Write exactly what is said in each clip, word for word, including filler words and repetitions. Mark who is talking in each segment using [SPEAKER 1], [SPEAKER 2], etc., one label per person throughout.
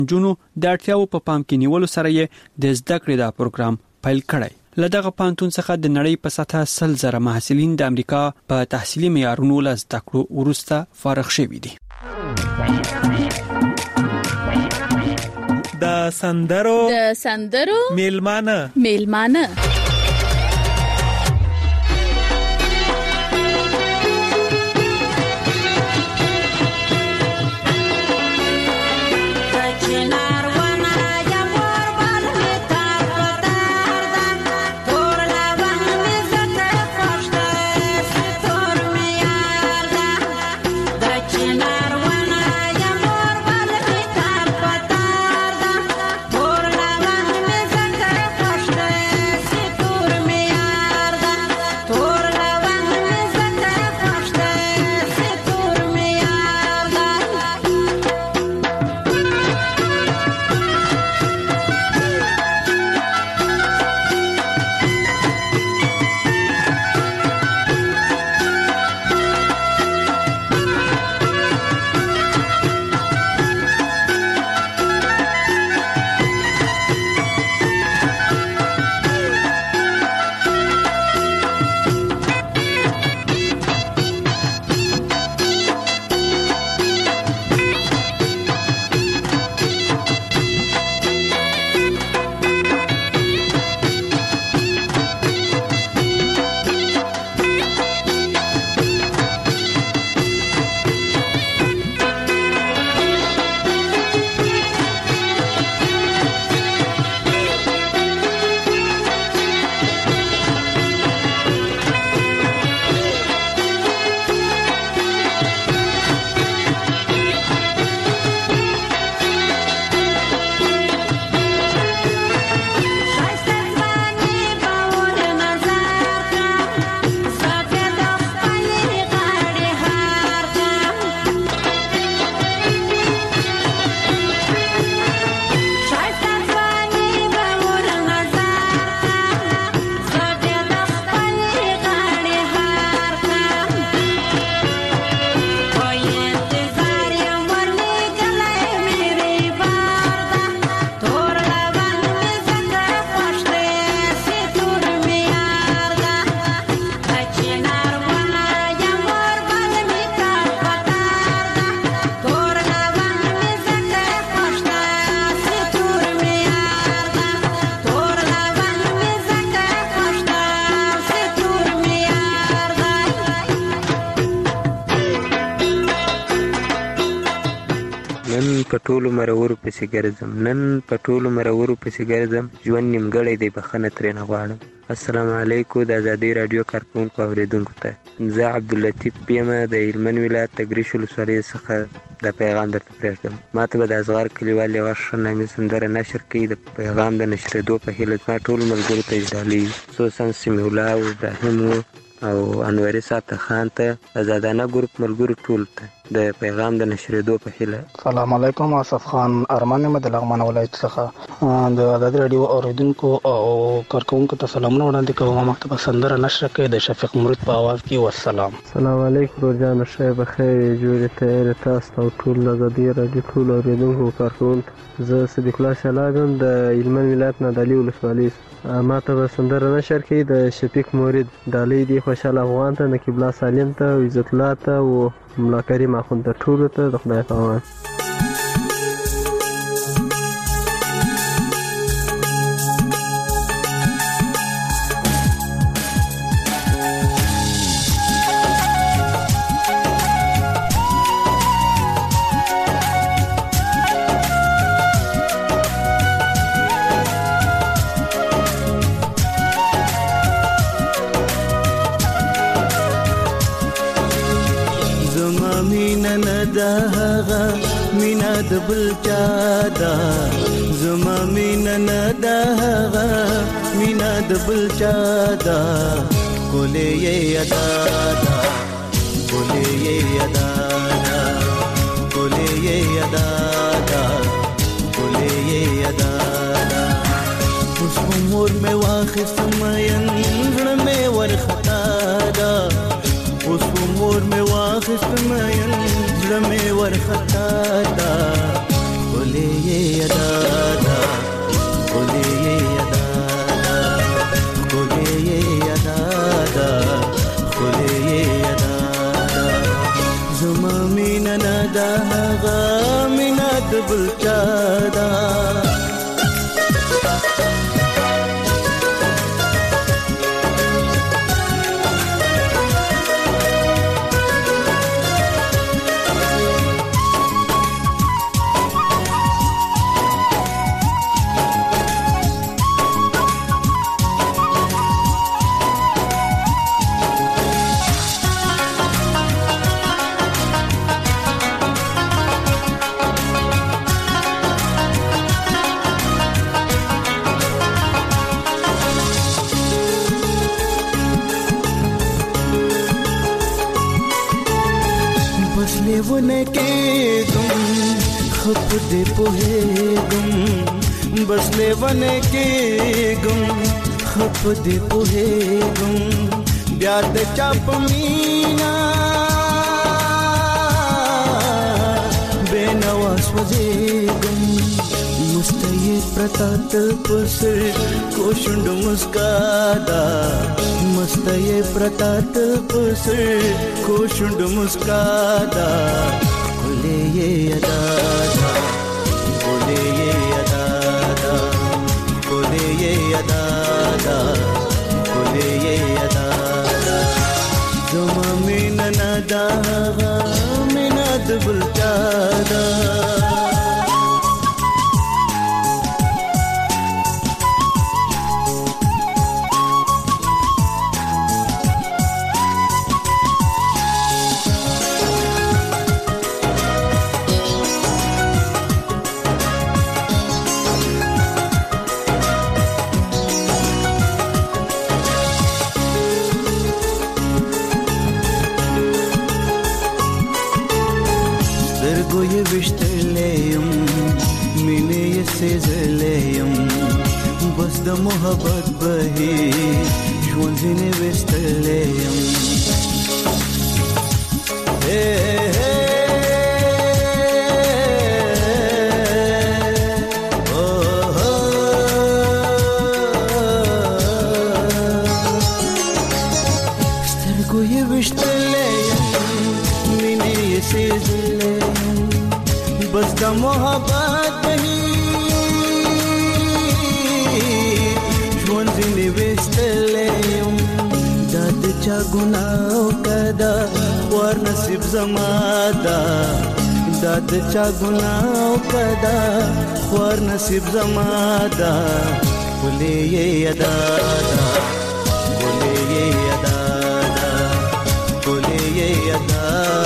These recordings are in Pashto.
[SPEAKER 1] جنو د اړتیاو په پام کې نیولو سره یې د زده کړې دا پروګرام پیل کړی. لدغه پانتون څخه د نړۍ په سطحه سل زره محصلین د امریکا په تحصیلي معیارونو له زده کړو وروسته فارغ شوي دي.
[SPEAKER 2] د سندرو
[SPEAKER 3] د سندرو
[SPEAKER 2] میلمانه
[SPEAKER 3] میلمانه
[SPEAKER 4] پټولو مرورو پسې ګرځم نن پټولو مرورو پسې ګرځم ژوند نیمګړی دی بخښنه ترېنه غواړم. السلام علیکم د ازادۍ راډیو کارکوونکو اورېدونکو ته زه عبداللطیف یم د هلمند ولایت تګریش ولسوالۍ څخه دا پیغام درته پرېږدم. ما ته به د اصغر کلیوال یوه ښه نامي سندره نشر کړي د پیغام د نشرېدو په هیله زما ټولو ملګرو ته اجرالي خصوصا سمیع الله او ابراهیم او انوري ساته خان ته آزادانه ګروپ ملګرو ټول ته د پیغام د نشرېدو په هیله.
[SPEAKER 5] سلام علیکم. آصف خان ارمان یم د لغمان ولایت څخه د ازادۍ راډیو اوریدونکو او کارکوونکو ته سلامونه وړاندې کوم. ما ته سندره نشر کړې د شفیق مرید په اواز کې. والسلام.
[SPEAKER 6] سلام علیکم ورجان شه بخیر جوړه ته تاسو او ټول ازادۍ راډیو ټول اوریدونکو کارکوونکو. زه صدیق الله شلاګم د هلمند ولایت نه د علي ولسوالۍ. ما ته سندره نشر کړې د شفیق مرید د علي دی خوشحال افغان ته نقیب الله سالم ته او عزت الله ته او ملا کریم اخوند ته ټولو ته د خدای په امان.
[SPEAKER 7] مینا د بل چا دا زما مینا نه دا مینا د بل چا دا کولې یې ادا دا کولې یې ادا دا کولې یې ادا دا کولې یې ادا دا اوس عمر مې واخست مېن زړه مې ورختا دا اوس عمر مې واخست مېن زړه مې ورختا دا کولې yadada kole ye yadada kole ye yadada kole ye yadada zuma mina nada haga mina dubul chada लेवने के गुम खप दे पोहे गुम बस लेवने के गुम खप दे पोहे गुम ब्याद चाप मीना बेनवास वजे गुम मुस्तये प्रतात पुसर कोशुंड मुस्कादा मस्तये प्रतात पुसर कोशुंड मुस्कादा कोले ये अदादा कोले ये अदादा कोले ये अदादा कोले ये अदादा जुमा मिन नदा मिनद बुलचादा Sergoye vishteleyum mine ye sezeleyum bas da mohabbat bahi jwanzine vishteleyum hey hey oh oh Sergoye vishteleyum mine ye sezeleyum बस द मोहब्बत नहीं ژوندونه وستلیم داد چا ګناو کدا ور نصیب زمادا داد چا ګناو کدا ور نصیب زمادا بولې یادا بولې یادا بولې یادا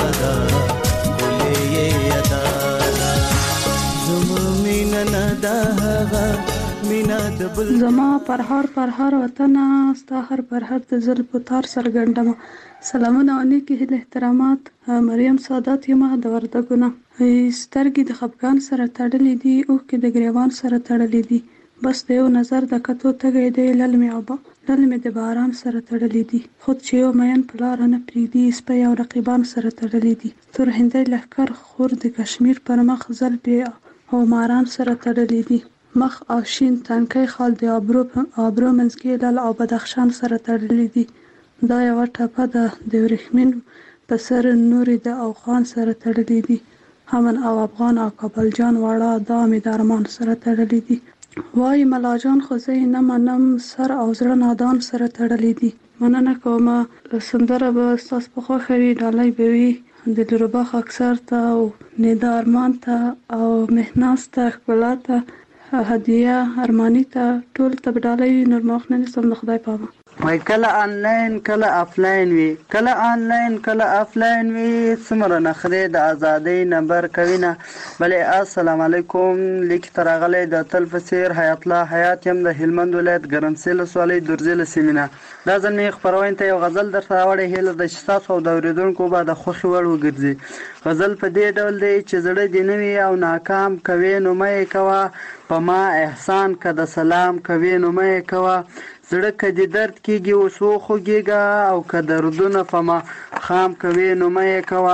[SPEAKER 2] زما پرهار پرهار وطن ستا هر پرهر د زل پتار سرګندم سلامونه او نیکی هیله احترامات مریم سادات یم د وردګونه سترګې د خپګان سره تړلې دي او کې د ګریوان سره تړلې دي بس د یو نظر د کتو تګې دی للمې او للمې د باران سره تړلې دي خود چې یو مین پلار نه پریدي سپي او رقیبان سره تړلې دي تر هندۍ لهکر خور د کشمیر پر مخ زل بي او ماران سره تړلې دي مخ او شین تنکي خال د ابرو ابرو منځکي لال او بدخشان سره تړلې دي دا یو ټاپه ده د ورېښمین په سر نوري د اوخان سره تړلې دي همن او افغان او کابل جان واړه دا مې د ارمان سره تړلې دي وای ملاجان خو زه نه منم سر او زړه نادان سره تړلې دي مننه کوم سندره به تاسو په خو خري ډالۍ به وي د لرباخ اکثر ته او ندا ارمان ته او مهناس ته خپلاته هدیه ارمانی ته ټول تبډالۍ نور مخنه سم خدای پامه
[SPEAKER 3] وای کله آنلاین کله آفلاین وی کله آنلاین کله آفلاین وی سمره نخره د ازادۍ نمبر کوینه بلې السلام علیکم لیک ترغله د تلفسیر حیات الله حیات يم د هلمند ولایت ګرمسیل سوالي درزل سیمینه دا ځنې خبروین ته یو غزل در راوړې هله د شتات او د اوریدونکو بعد خوخي وړ وګرځي غزل په دې ډول دی چې زړه دی نوي او ناکام کوي نو مې کوا په ما احسان کده سلام کوي نو مې کوا زړه کدي درد کیږي او سو خوږیږي او که دردونه فما خام کوي نو مې کوا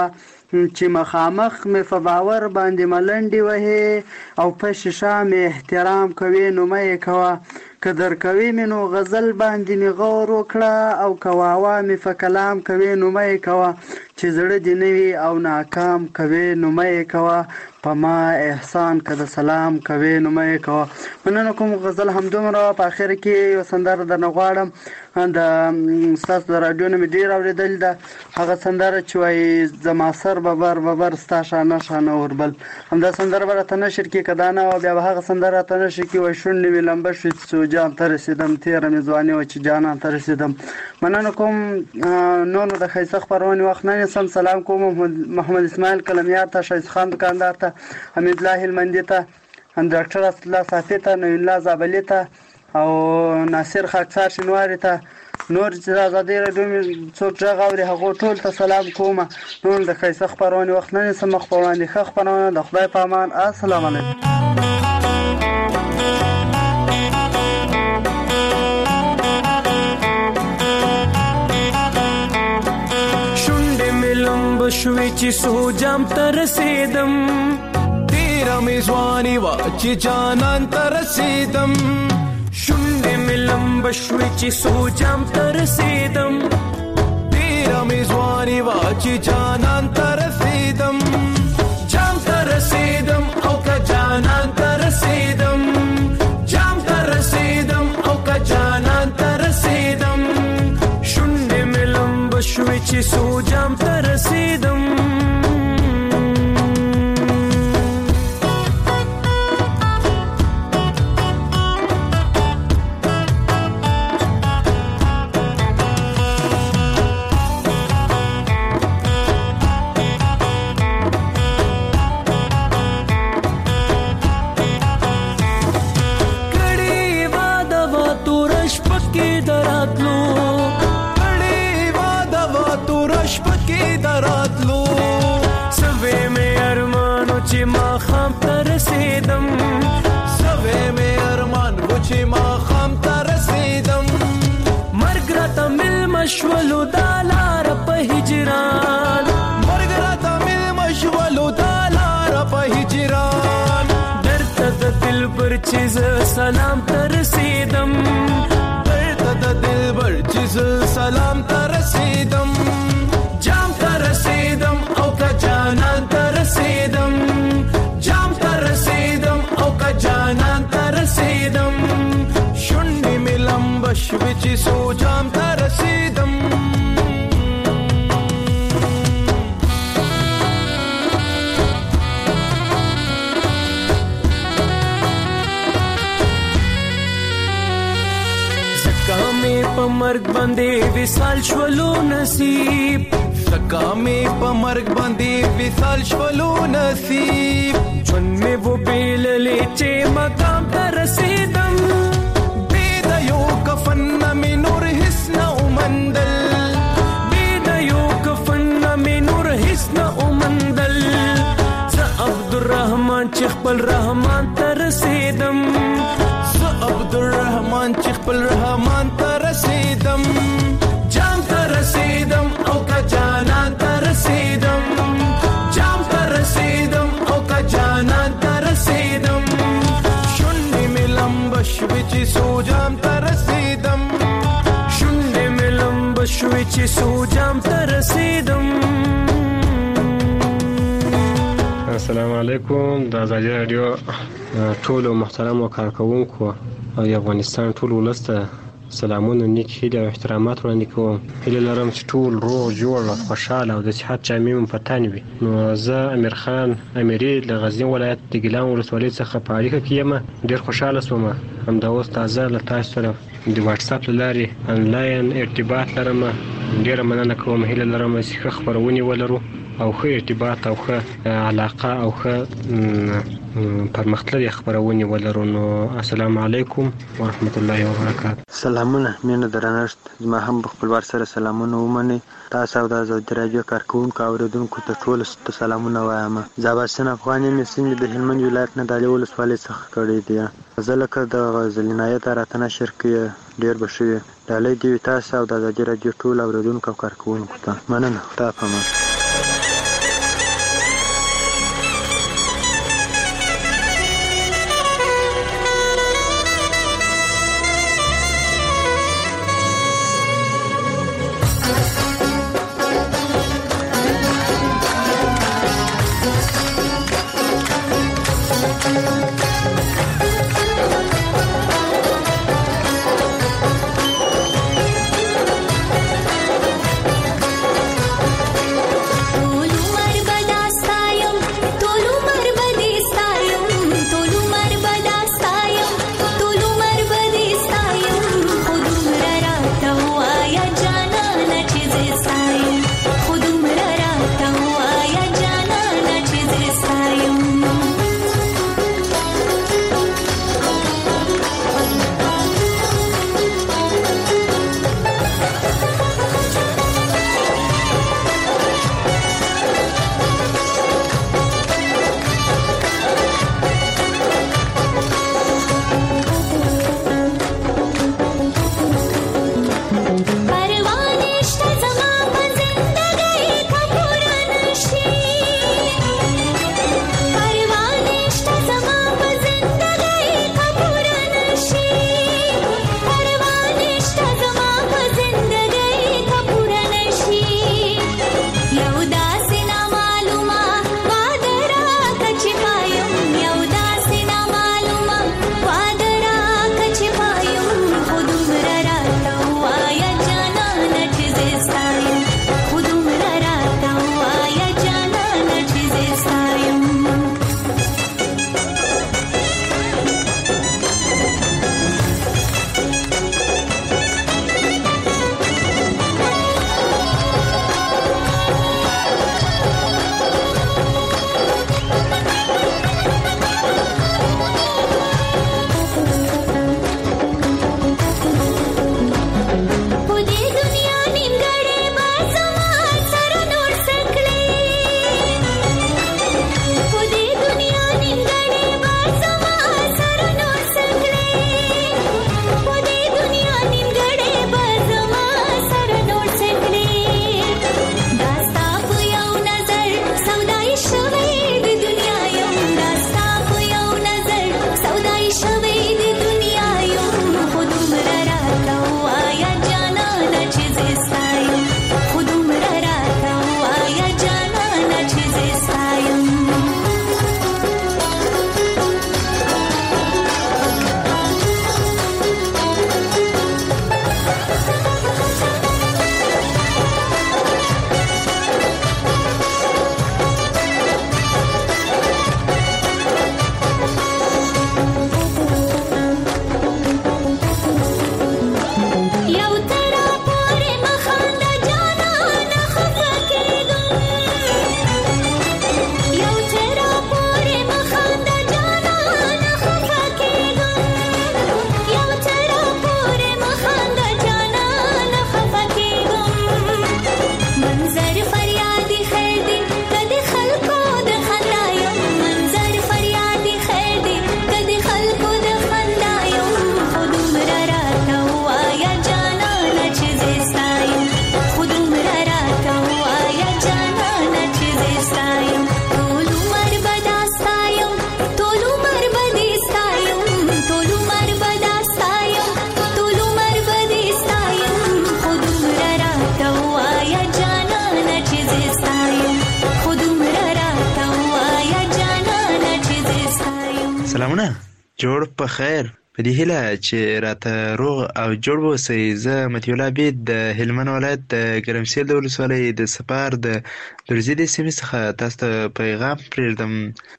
[SPEAKER 3] چې مخامخ مې په باور باندې ملنډې وهې او په شیشه مې احترام کوي نو مه یې کوه، که در کوي مې نو غزل باندې مې غور وکړه او که واوا مې په کلام کوي نو مه یې کوه، چې زړه دې نه وي او ناکام کوي نو مه یې کوه، په ما احسان که د سلام کوي نو مه یې کوه. مننه کوم غزل همدومره. په اخر کې یو سندره درنه غواړم، د ستاسو د راډیو نه مې ډېر اورېدلې ده، هغه سندره چې وایي زما سر ببر ببر ستا شانه شانه اوربل. همدا سندره به راته نشر کړي، که دا نه وه بیا به هغه سندره راته نشر کړي وایي شونډې مې لمبه شوې چې سوجان ته رسېدم، تېره مې ځواني وه چې جانان ته رسېدم. مننه کوم. نور نو د ښایسته خپرونې وخت نه نیسم. سلام کوم محمد اسماعیل کلمیار ته، ښایست خان دکاندار ته، حمید الله هلمندي ته، ډاکټر اسدالله صافي ته، نوین الله زابلي ته او ناصر خاکسار شینواري ته، نور چې د ازادۍ راډیو مې څوک غږ اوري هغو ټول ته سلام کوم. نور د ښایسته خپرونې وخت نه نیسم، مخ په وړاندې ښه خپرونه. د خدای په امان. السلام علیکم.
[SPEAKER 8] شوی چې سوجام ته رسیدم، تیره مې ځواني وه چې جانان ته رسیدم، شونډې مې لمبه شوی چې سوجام ته رسیدم، تیره مې ځواني وه چې جانان ته رسیدم، جام ته رسیدم او که جانان ته رسیدم، جام ته رسیدم او که جانان ته رسیدم، شونډې مې لمبه شوی چې سوجام ته رسیدم. مشولو دالار په هجران، مرګ راته مل مشولو دالار په هجران، درته د دلبر چې زه سلام ته رسیدم، درته د دلبر چې زه سلام ته رسیدم، جام ته رسیدم او که جانان ته رسیدم، جام ته رسیدم او که جانان ته رسیدم، شونډې مې لمبه شوې چې سوجام ته رسیدم. په مرګ باندې وصال شولو نصیب، زکا مې په مرګ باندې وصال شولو نصیب، ژوند مې و بیللې چې مقام ته رسیدم، بې د یو کفن نه مې نور هیڅ نه ومندل، بې د یو کفن نه مې نور هیڅ نه ومندل، زه عبدالرحمن چې خپل رحمان ته رسیدم، زه عبدالرحمن چې خپل رحمان ته رسیدم، جام ته رسیدم او که جانان ته رسیدم، جام ته رسیدم او که جانان ته رسیدم، شونډې مې لمبه شوې چې سوجام ته رسیدم، شونډې مې لمبه شوې چې سوجام ته رسیدم.
[SPEAKER 6] السلام علیکم. د ازادي راډیو ټولو محترمو کارکوونکو او د افغانستان ټول ولس ته سلامونه، نیک هیلې او احترامات وړاندې کوم. هیله لرم چې ټول روغ جوړ او خوشحاله او د صحت جامې مو په تن وي. نو زه امیر خان امیري له غزني ولایت د ګیلان ولسوالۍ څخه په اړیکه کې یم. ډېر خوشحاله شوم همدا اوس تازه له تاسو سره د واتساپ له لارې انلاین ارتباط لرم. ډېره مننه کوم. هیله لرم چې ښه خپرونې ولرو او ښه ارتباط او ښه علاقه او ښه پرمختللې خپرونې ولرو. نو السلام علیکم ورحمت الله وبرکاته.
[SPEAKER 9] سلامونه مینه درنښت. زما هم په خپلوار سره سلامونه ومنئ. تاسو او د ازادي راډیو کارکوونکو اوریدونکو ته ټولو ته سلامونه وایم. زه عباسین افغان یم، سیمې د هلمند ولایت نه د علي ولسوالۍ څخه کړی دی. زه لکه د غزل عنایت راته نشر کړي ډېر به ښه وي. ډالۍ دې وي تاسو او د ازادي راډیو ټول اوریدونکو او کارکوونکو ته. مننه. خدا پامان.
[SPEAKER 10] جوړ په خیر. په دې هیله چې راته روغ او جوړ اوسئ. زه مطیع الله عبید د هلمند ولایت د ګرمسیر د ولسوالۍ د سپار د درزي د سیمې څخه تاسو ته پیغام پرېږدم.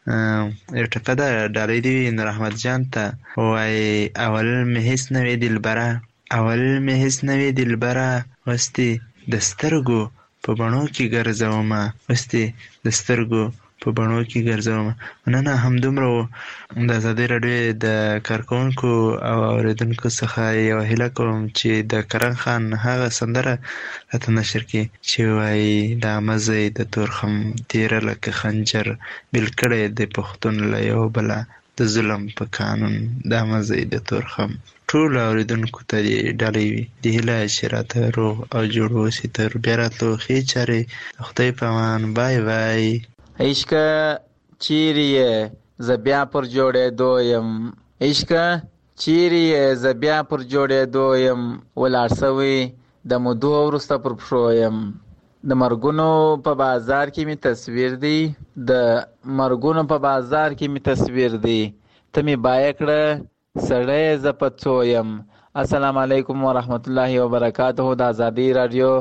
[SPEAKER 10] یو ټپه ده، ډالۍ دې وي نور احمد جان ته. وایي اول مې هېڅ نه وې دلبره، اول مې هېڅ نه وې دلبره، اوس دې د سترګو په بڼو کې ګرځومه، اوس دې د سترګو په بڼو کې ګرځومه. مننه. همدومره و د ازادۍ راډیو د کارکوونکو او اورېدونکو څخه یوه هیله کوم چې د کرن خان هغه سندره راته نشر کړي چې وایي دا مزی د تورخم تیره لکه خنجر بیل کړی د پښتون له یو بله د ظلم په قانون، دا مزی د تورخم. ټولو اورېدونکو ته دې ډالۍ وي. د هیله چې راته روغ او جوړ اوسي. تر بیا راتلو ښې چارې. د خدای په امان. بای بای.
[SPEAKER 11] عشقه چیرې یې زه بیا پر جوړېدو یم، عشقه چیرې یې زه بیا پر جوړېدو یم، ولاړ سوی د مودو وروسته پر پښو یم. د مرګونو په بازار کې مې تصویر دی، د مرګونو په بازار کې مې تصویر دی، ته مې بایه کړه سړی زه په څو یم. السلام علیکم ورحمت الله وبرکاته. د ازادۍ راډیو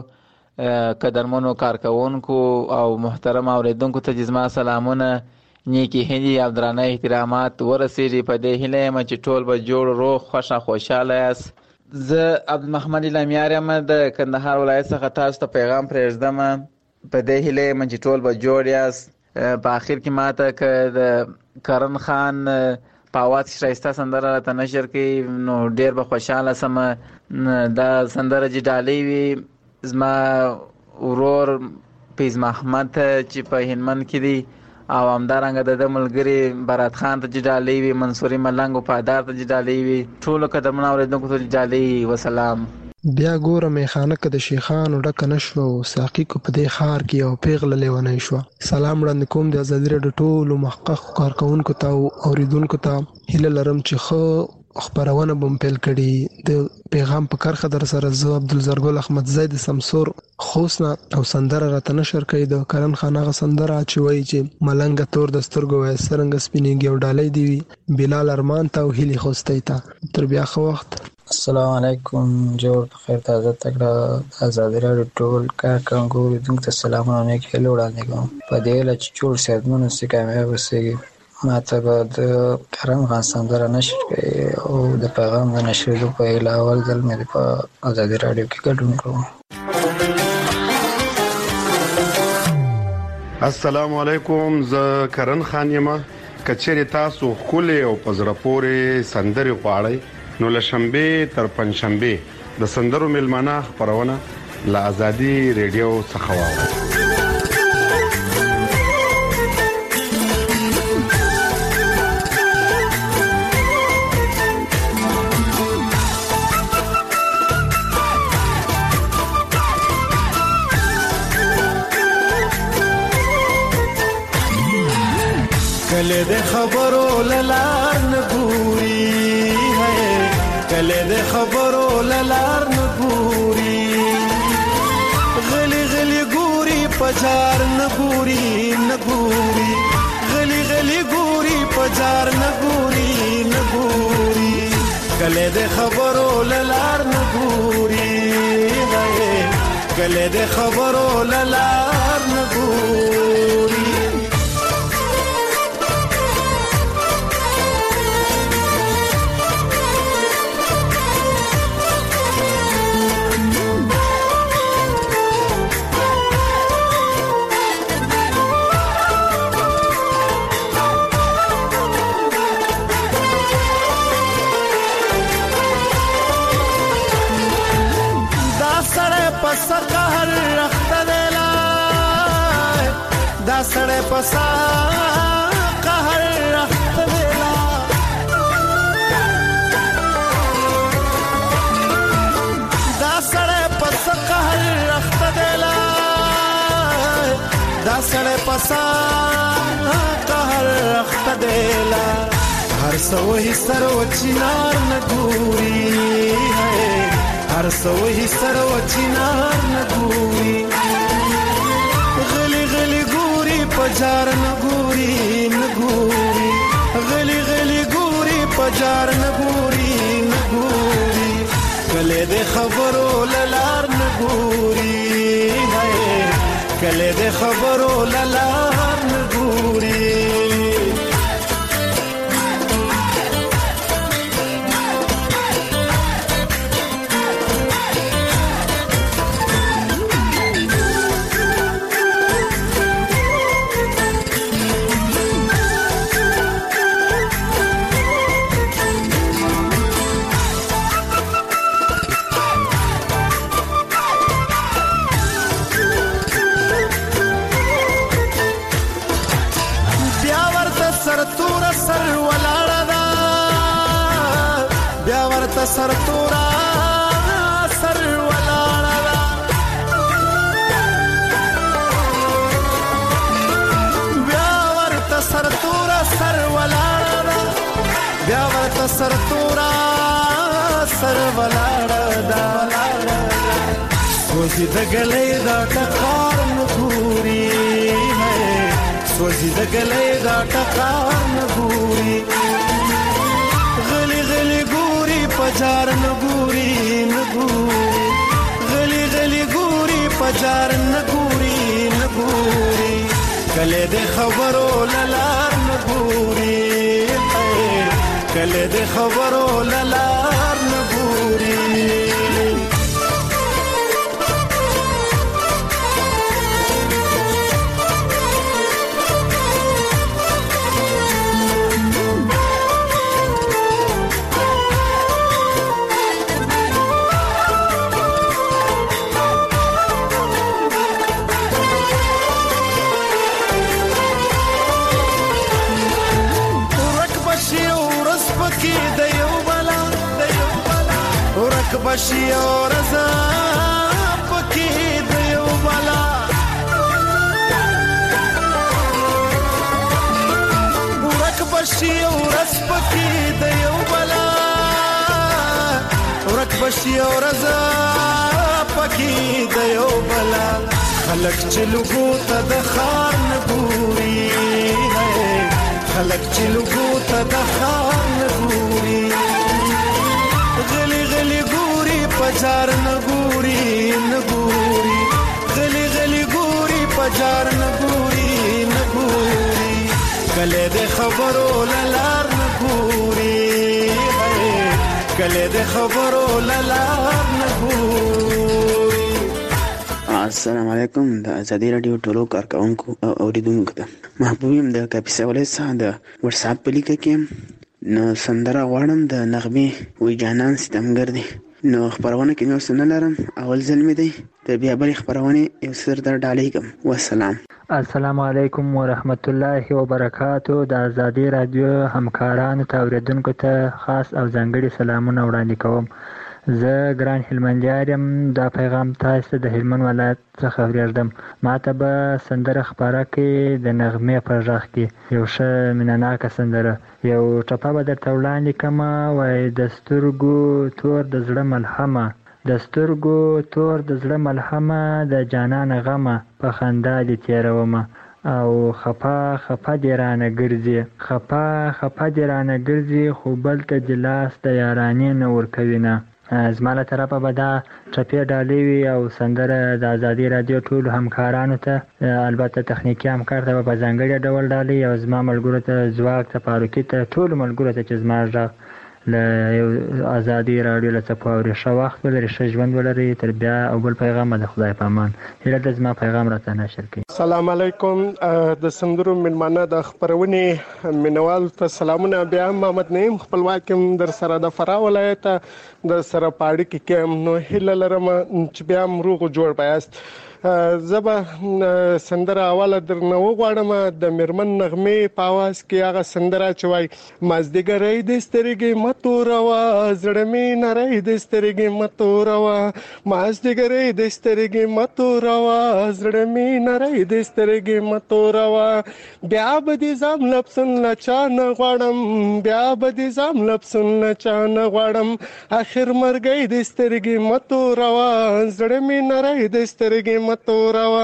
[SPEAKER 11] قدرمنو کارکوونکو او محترم اوریدونکو ته زما سلامونه، نیکی هیلې او درانه احترامات ورسېږي. په دې هیله یم چې ټول به جوړ روغ خوښه خوشحاله یاست. زه عبدالمحمد الامیار یم د کندهار ولایت څخه تاسو ته پیغام پرېږدم. په دې هیله یم چې ټول به جوړ یاست. په آخر کې ماته که د کرن خان په اواز کې ښایسته سندره راته نشر کړي نو ډېر به خوشحاله سم. دا سندره چې ډالۍ وي زما ورور فیض محمد ته چې په هلمند کې دی، او همدارنګه د ده ملګري برات خان ته چې ډالۍ وي، منصوري ملنګ وفادار ته چې ډالۍ وي، ټولو قدرمنو اورېدونکو ته چې ډالۍ وي. وسلام.
[SPEAKER 12] بیا ګوره میخانه که د شیخانو ډکه نه شوه او ساقي کو په دې ښار کې یو پیغله لیونی شوه. سلام وړاندې کوم د ازادي راډیو ټولو محققو کارکوونکو ته او اورېدونکو ته. هیله لرم چې ښه خپرونه به م پیل کړي. د پیغام په کرښه در سره زه عبدالزرګل احمدزی د سمسور خوست نه او سندره راته نشر کوي د کرن خان هغه سندره چې وایي چې ملنګه تور د سترګو وایي څرنګه سپینېږي او ډالۍ دې وي بلال ارمان ته او هیلې خوستی ته. تر بیا ښه وخت.
[SPEAKER 13] السلام علیکم. جوړ بخیر. تازه تکړه ازادي راډیو ټول کارکوونکو اورېدونکو ته سلامونه او نیک هیلې وړاندې کوم. په دې هیله چې جوړ صحتمند اوسئ، کامیاب اوسئ. ما ته به د کرن خان سندره نشر کړي او د پیغام د نشرېدو په هیله اول ځل مې په ازادي راډیو کې ګډون کوم.
[SPEAKER 14] السلام علیکم. زه کرن خان یم. که چیرې تاسو ښکلې او په زړه پورې سندرې غواړئ نو له شنبې تر پنجشنبې د سندرو میلمانه خپرونه له ازادي ریډیو څخه واورئ.
[SPEAKER 7] کله د خبرو للار نه ګوري، کله د خبرو للار نه ګوري، غلی غلی ګوري پجار نه ګوري نه ګوري، غلی غلی ګوري پجار نه ګوري نه ګوري، کله د خبرو للار نه ګوري، کله د خبرو للار نه ګوري. پسا قهر رخت دیلا دا سڑے پسا قهر رخت دیلا دا سڑے پسا قهر رخت دیلا دا سڑے پسا قهر رخت دیلا هر سوہی سرو چنار نگوری ہے هر سوہی سرو چنار نگوری غلی غلی گوری پجار نگوری نگوری غلی غلی گوری پجار نګوري نګوري کله د خبرو للار نګوري کله د خبرو للار نګوري سر تورا سر ولاړه بیا ورته سر تورا سر ولاړه بیا ورته سر تورا سر ولاړه سوزي د ګلې دا ټکار نګوري سوزي د ګلې دا ټکار نګوري غلي غلي ګوري پجار نګوري نګوري غلي غلي ګوري پجار نګوري نګوري کله د خبرو للار نګوري کله د خبرو للار نګوري بشي اور زا پکې دیو بالا ورک بشي اور اس پکې دیو بالا ورک بشي اور زا پکې دیو بالا خلق چلو ته د خار نګوري خلق چلو ته د خار نګوري غلي غلي ګوري پجار نګوري نګوري غلي غلي ګوري پجار نګوري نګوري کله د خبرو للار نګوري کله د خبرو للار نګوري.
[SPEAKER 15] السلام علیکم. د ازادي رادیو ټولو کارکونکو او اوریدونکو ته محبوب يم د کاپیسا ولایت د واتس اپ په لیکه کې نو سندره غواړم د نغمې وی جانان ستمګر دی نو خبرونه کې نو سن لرم اول ځل مې دی د بیا بل خبرونه یو سر در ډالېګم. والسلام.
[SPEAKER 16] السلام علیکم ورحمت الله وبرکاتو. د ازادي رادیو همکارانو ته اوریدونکو ته خاص او ځانګړي سلامونه وړاندې کوم. زه ګران هلمندیار یم. دا پیغام تاسو د هلمند ولایت څخه اورېدم. ما ته به سندره خپاره کړي د نغمې پر غږ کې یو ښه مینهناکه سندره. یو ټپه به درته وړاندې کړمه. وایي د سترګو تور د زړه ملحمه د سترګو تور د زړه ملحمه د جانان غمه په خندا دې تېرومه او خفا خفا دې رانه ګرځي خفا خفا دې رانه ګرځي خو بل ته دې لاس د یارانې نه ورکوي نه. زما له طرفه به دا ټپې ډالۍ وي او سندره د ازادي رادیو ټولو همکارانو ته البته تخنیکي همکار ته به په ځانګړي ډول ډالۍ او زما ملګرو ته ځواک ته فاروقي ته ټولو ملګرو ته چې زما غږ له ازادي رادیو له څخه اوري. ښه وخت ولري ښه ژوند ولري. تر بیا او بل پیغام د خدای په امان. هیله ده زما پیغام راته نشر کړي.
[SPEAKER 12] السلام علیکم. د سندرو ملمانه د خبرونې مینوال ته سلامونه. بیا محمد نعیم خپلواک در سره د فرا ولایت د سره پاړی کې نو هیله لرم چې بیا مروغ جوړ پیاست. زبا سندره اوله درنه وغواړم د میرمن نغمې په आवाज کې هغه سندره چوي مازدیګرې د سترګې متوروا زړه مې نری د سترګې متوروا مازدیګرې د سترګې متوروا زړه مې نری د سترګې متوروا بیا به دې زم لپسن لچا نه غواړم بیا به دې زم لپسن لچا نه غواړم اخر مرګې د سترګې متوروا زړه مې نری د سترګې
[SPEAKER 17] متوروا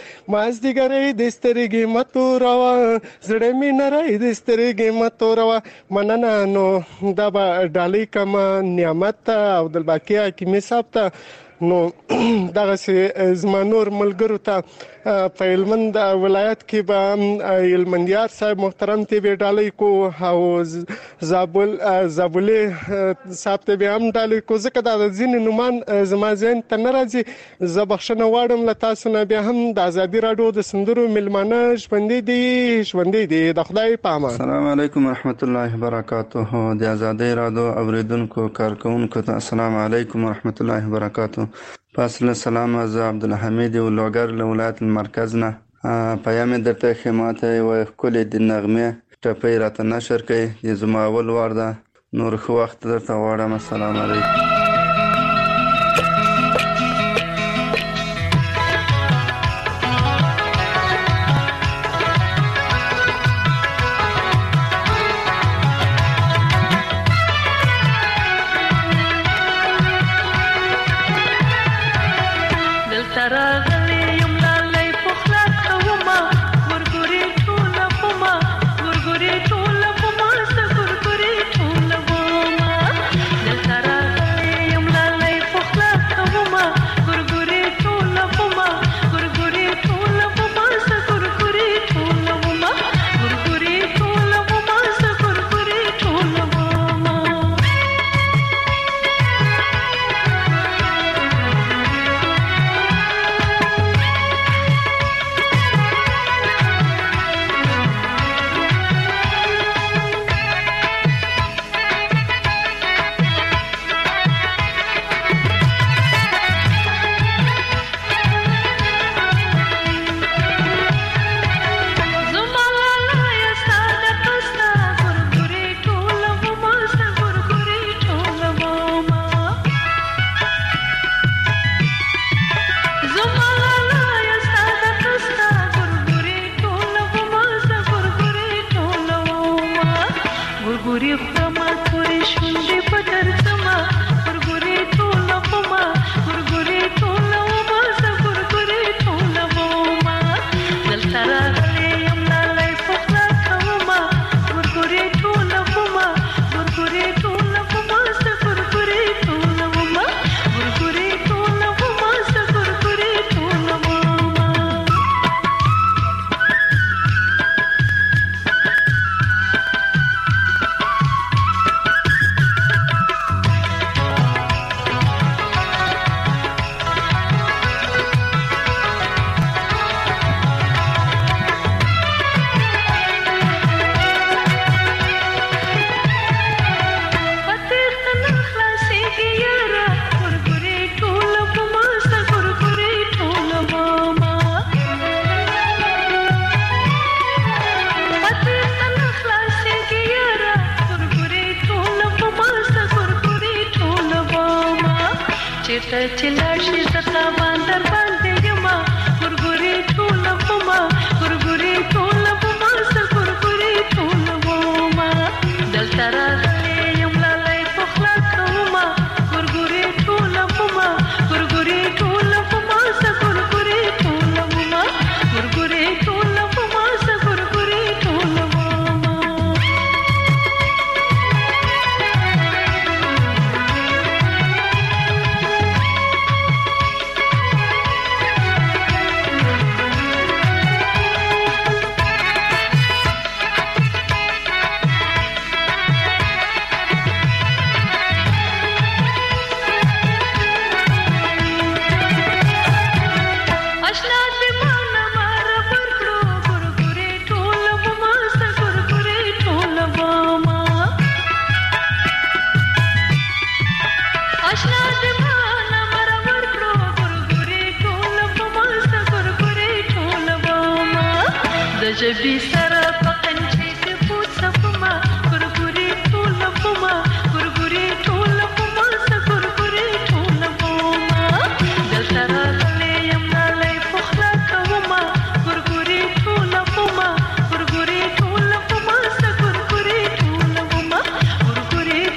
[SPEAKER 17] مازدیګرې د سترګې متوروا زړه مې نری د سترګې متوروا مننه. نو دا به ډالۍ کما نعمت او د باقی حکیمي صاحب ته نو دغه سي زمانور ملګرو ته په هلمند ولایت کې به هلمندیار صاحب محترم ته به ډالۍ کو او زابل زابلې صاحب ته به هم ډالۍ کو ځکه دا د ځین نومان زما ذهن ته نه راځي. زه بخښنه غواړم له تاسو نه. بیا هم د ازادي راډیو د سندرو ملمانه ژوندۍ دي ژوندۍ دي د خدای په امان.
[SPEAKER 18] السلام علیکم ورحمت الله وبرکاته. د ازادي راډیو اوریدونکو کارکونکو ته السلام علیکم ورحمت الله وبرکاته. فاصله سلام. زه عبدالحمید ولوګر له ولایت المرکز نه پیام درته خدمت او کل د نغمه ټپې راته نشر کړي. زما اول وار ده. نور خو وخت درته غواړم. السلام علیکم.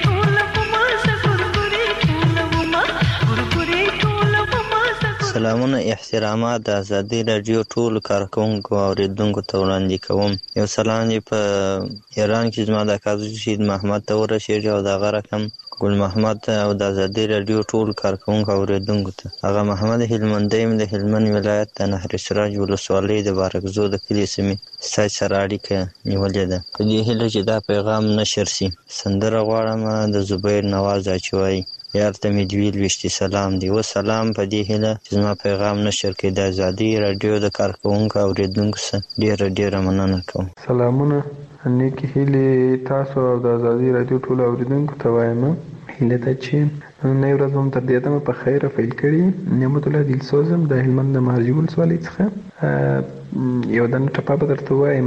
[SPEAKER 19] سلامونه سلامونه احترامات د ازادي رادیو ټولو کارکونکو او اوریدونکو ته وړاندې کوم. یو سلام دې په ایران کې زما د کاظم شهید محمد ته ورسېږي او دغه رقم ګل محمد او د ازادي رادیو ټول کارکونکو او اوریدونکو ته. هغه محمد هلمندی م د هلمند ولایت د نهر سراج ولسوالۍ د بارکزو د کلي سیمې ستاسو سره اړیکه نیولې ده. په دې هیله چې دا پیغام نشر شي. سندره غواړم د زبیر نواز اچوي یار ته مې دوی لوشتي سلام دی. و سلام په دې هیله چې زما پیغام نشر کړي. د ازادي رادیو د کارکونکو او اوریدونکو سره ډیره ډیره مننه کوم.
[SPEAKER 20] سلامونه نیکی هیلې تاسو او د ازادي رادیو ټول اوریدونکو ته وایم. هیله ده چې نن ورځ هم تر دې دمه په خیره پیل کړي. نعمت الله دلسوزم د هلمند د مهاجي ولسوالۍ څخه یو دانه ټپه به درته ووایم.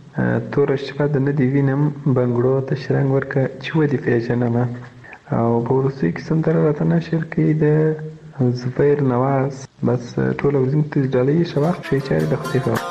[SPEAKER 20] توره شپه د نه دې وینم بنګړو ته شرنګ ورکه چې ودې پیژنمه. او په وروستۍ کې سندره راته نشر کړي د زبیر نواز. بس ټول اوریدونکو ته ډالۍ ښه وخت ښې چارې د خدای په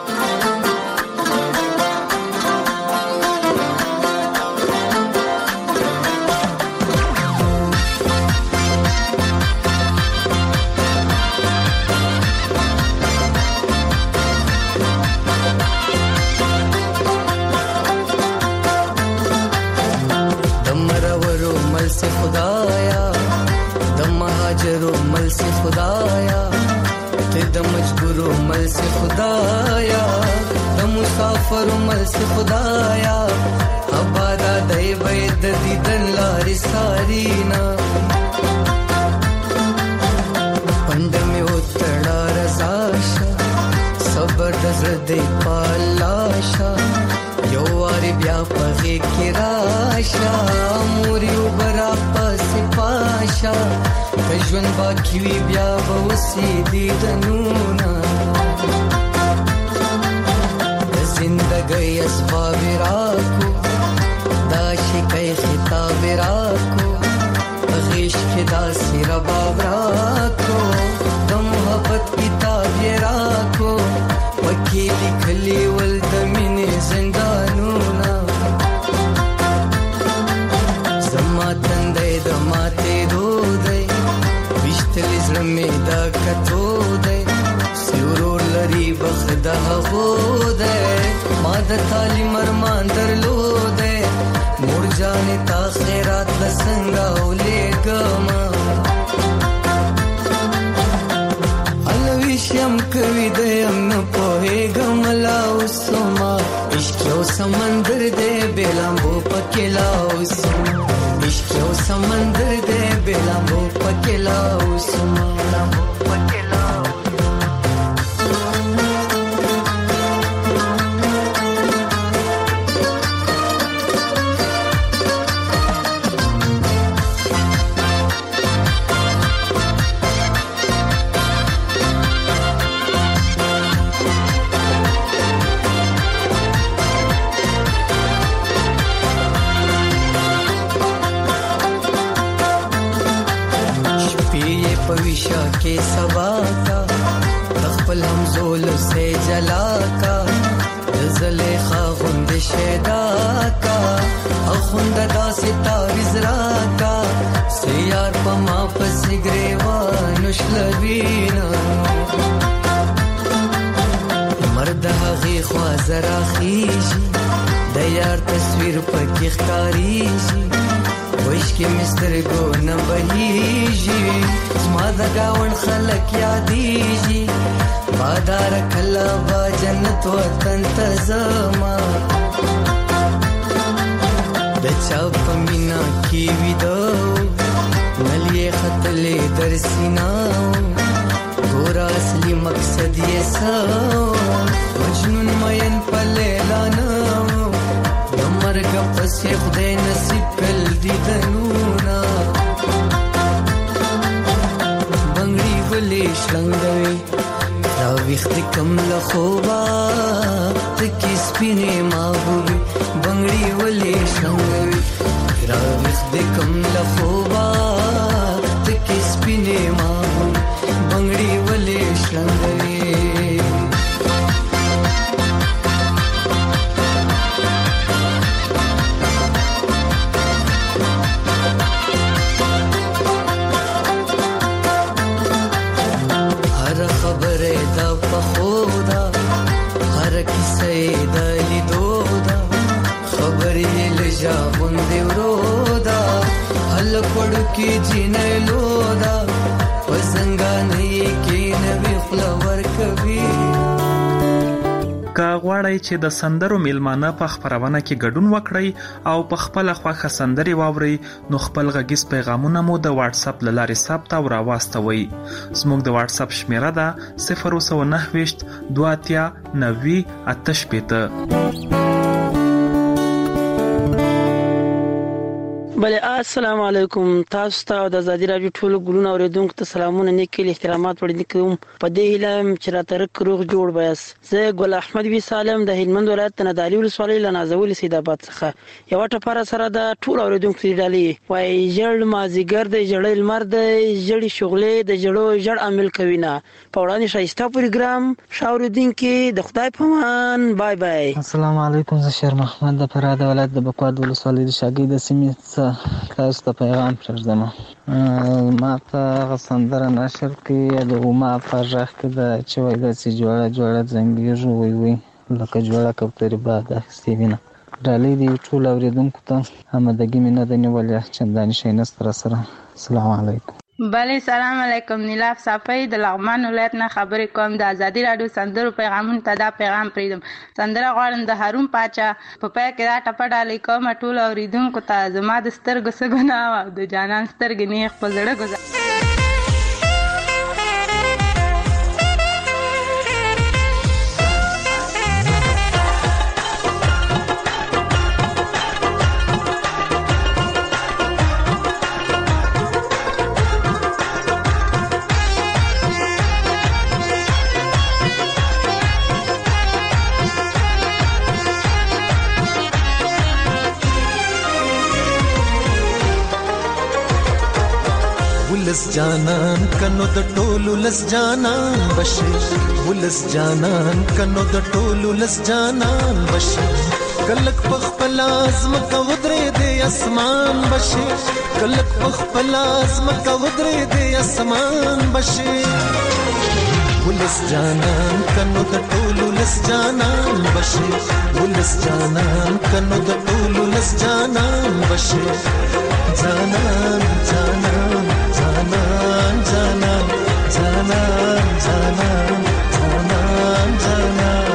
[SPEAKER 21] خبر
[SPEAKER 7] لکړو کې جنلو دا وسنګانې کې نوی خلور کوي.
[SPEAKER 21] که غواړئ چې د سندرو میلمانه په خپرونه کې ګډون وکړئ او په خپل خوښه سندري واورئ نو خپل غږیز پیغامونه مو د واتس اپ له لارې ثبت او راواستوئ. زموږ د واتس اپ شمیره ده صفر اووه نهه دوه اتیا نوي اته شپېته.
[SPEAKER 22] بله السلام علیکم. تاسو ته د آزادي راډیو ټولو ګلونه اوریدونکو ته سلامونه نیکې احترامات وړاندې کوم. په دې هیله یم چې راته رک روغ جوړ بیاست. زه ګل احمد بي سالم د هلمند ولایت د نادعلي ولسوالۍ له نازولي سیدآباد څخه یوه ټپره سره د ټولو اوریدونکو دې ډالۍ وایي ژړ مازدیګر دی ژړی لمر دی ژړې شغلې د ژړو ژړ عامل کوي نه. په وړاندې ښایسته پروګرام ښه اورېدونکي د خدای په امان. بای بای.
[SPEAKER 23] السلام علیکم. زه شیر محمد د فراه د ولایت د بکواد ولسوالۍ د شاګۍ د سیمې څخه تاسو ته پیغام پرېږدم. ما په هغه سندره نشر کې د اوما په غږ کې ده چې وایي داسې جوړه جوړه زنګېږو وی وی لکه جوړه کوترې باد اخیستې وینه. ډالۍ د ټولو اورېدونکو ته آمادګي مې نه ده نیولې چندانې شی نشته راسره. السلام علیکم.
[SPEAKER 24] بله سلام علیکم. نیلاف صافی د لغمان ولایت نه خبرې کوم. د آزادي راډیو سندرو پیغامونو ته دا پیغام پرېږدم. سندره غواړم د هارون پاچا په پای کې دا ټپه ډالۍ کوم ټولو اورېدونکو ته. زما د سترګو څه ګناه او د جانان سترګې نیغ په زړه ګذر.
[SPEAKER 7] ولس جانان کنو د ټولو لس جانان بشي. ولس جانان کنو د ټولو لس جانان بشي. کلک پخپل ازمکه ودرې د اسمان بشي. کلک پخپل ازمکه ودرې د اسمان بشي. ولس جانان کنو د ټولو لس جانان بشي. ولس جانان کنو د ټولو لس جانان بشي. جانان جانان جانان جانان جانان جانان جانان جانان.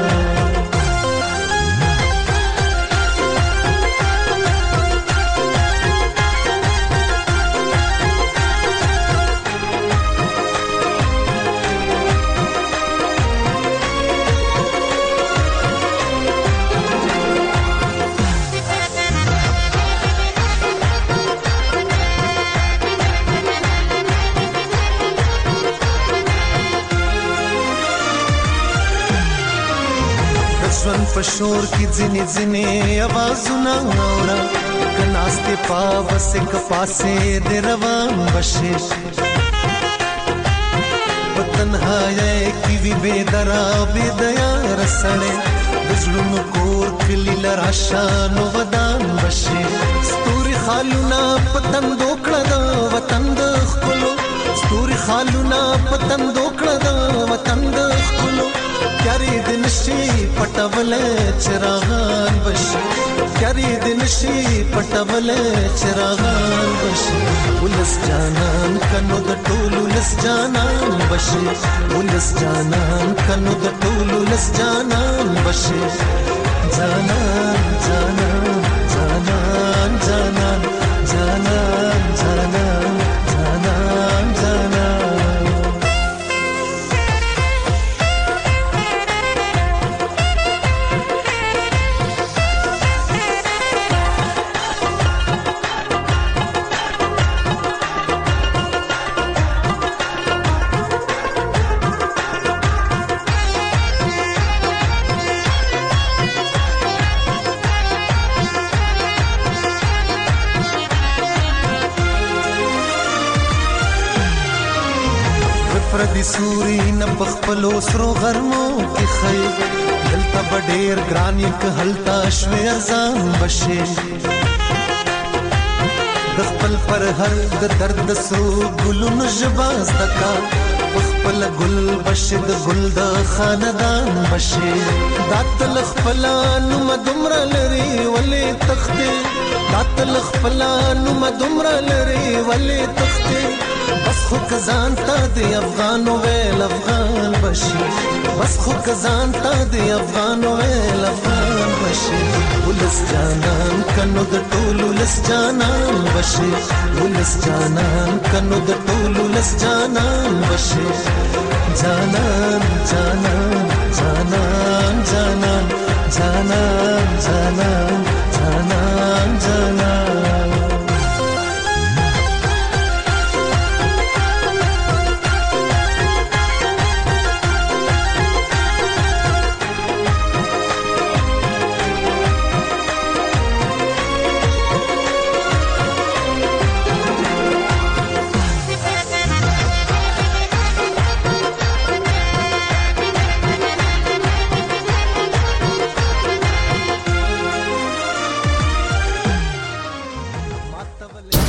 [SPEAKER 7] ژوند په شور کې ځینې ځینې آوازونه اورم. که ناستې پاوسې که پاسې د روان بشي. په تنهایۍ کې وي بې درا بې دیاره سړی. د زړونو کور کلي له راشه نو ودان بشي. ستوري خالونه په تندو کړه د وطن د ښکلو. ستوري خالونه په تندو کړه د وطن د ښکلو. کاری د نشي پټولې چراغان بشي. کاری د نشي پټولې چراغان بشي. ولس جانان کنو د ټولو لس جانان بشي. ولس جانان کنو د ټولو لس جانان بشي. جانان جانان جانان جانان جانان جانان جانان جانان. پردي سوري نه بخپلو سرو غرمو کې خي. دلته بډیر ګران یک هلتا شوي ارزان بشي. د خپل پر هر د درد سرو ګلونو ژباز دکا. خپل ګل بشي د ګل د خاندان بشي. دا تل خپل نوم دمر لري ولې تخته تاتل خپلانو مدمر لري ولې تختې بس خو کزان تا دی افغان ویل افغان بشي بس خو کزان تا دی افغان ویل افغان بشي ولس جانان کنو د ټولو لس جانان بشي ولس جانان کنو د ټولو لس جانان بشي جانان جانان جانان جانان جانان جانان جانان جانان